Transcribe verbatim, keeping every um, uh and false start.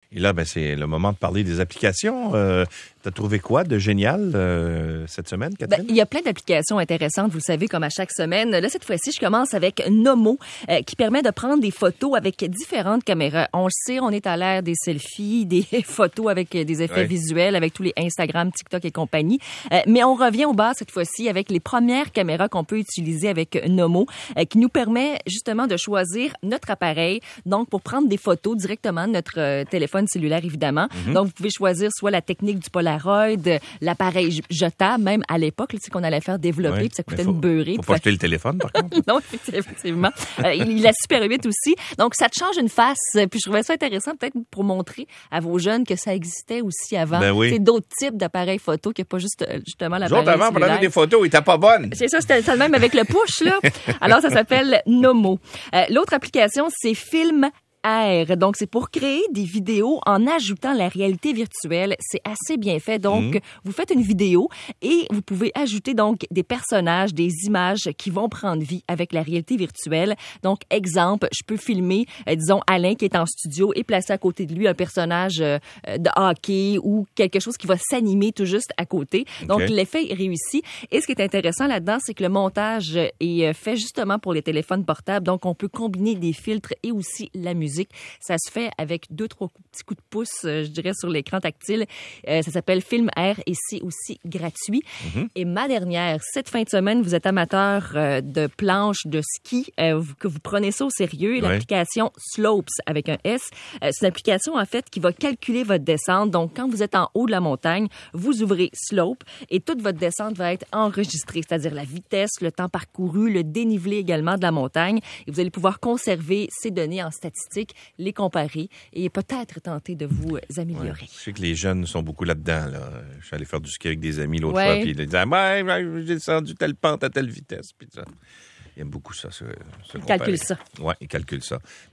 Et là, ben, c'est le moment de parler des applications. Euh, T'as trouvé quoi de génial euh, cette semaine, Catherine? Ben, il y a plein d'applications intéressantes, vous le savez, comme à chaque semaine. Là, cette fois-ci, je commence avec Nomo, euh, qui permet de prendre des photos avec différentes caméras. On le sait, on est à l'ère des selfies, des photos avec des effets ouais. visuels, avec tous les Instagram, TikTok et compagnie. Euh, mais on revient au bas cette fois-ci avec les premières caméras qu'on peut utiliser avec Nomo, euh, qui nous permet justement de choisir notre appareil, donc pour prendre des photos directement de notre euh, téléphone cellulaire, évidemment. Mm-hmm. Donc, vous pouvez choisir soit la technique du Polaroid, l'appareil jetable, même à l'époque, tu sais qu'on allait faire développer, oui, puis ça coûtait faut, une beurrée. Faut pas jeter le téléphone, par contre. Non, effectivement. euh, il, il a super vite aussi. Donc, ça te change une face. Puis je trouvais ça intéressant, peut-être pour montrer à vos jeunes que ça existait aussi avant. Ben oui. C'est d'autres types d'appareils photo, qu'il n'y a pas juste, justement, l'appareil Nous autres, avant, on avait des photos, ils étaient pas bonnes. C'est ça, c'était ça le même avec le push, là. Alors, ça s'appelle Nomo. Euh, l'autre application, c'est Film R. Donc, c'est pour créer des vidéos en ajoutant la réalité virtuelle. C'est assez bien fait. Donc, mmh. vous faites une vidéo et vous pouvez ajouter donc des personnages, des images qui vont prendre vie avec la réalité virtuelle. Donc, exemple, je peux filmer, euh, disons, Alain qui est en studio et placer à côté de lui un personnage euh, de hockey ou quelque chose qui va s'animer tout juste à côté. Donc, okay. l'effet est réussi. Et ce qui est intéressant là-dedans, c'est que le montage est fait justement pour les téléphones portables. Donc, on peut combiner des filtres et aussi la musique. Ça se fait avec deux, trois petits coups de pouce, euh, je dirais, sur l'écran tactile. Euh, ça s'appelle Film R et c'est aussi gratuit. Mm-hmm. Et ma dernière, cette fin de semaine, vous êtes amateur euh, de planches de ski, euh, que vous prenez ça au sérieux. Ouais. L'application Slopes avec un S, euh, c'est une application, en fait, qui va calculer votre descente. Donc, quand vous êtes en haut de la montagne, vous ouvrez Slope et toute votre descente va être enregistrée, c'est-à-dire la vitesse, le temps parcouru, le dénivelé également de la montagne. Et vous allez pouvoir conserver ces données en statistiques, les comparer et peut-être tenter de vous améliorer. Ouais, je sais que les jeunes sont beaucoup là-dedans. Là. Je suis allé faire du ski avec des amis l'autre ouais. fois, puis ils disaient ouais, ouais, j'ai descendu telle pente à telle vitesse. Puis ça. Ils aiment beaucoup ça. Ce, ce ils calculent ça. Oui, ils calculent ça.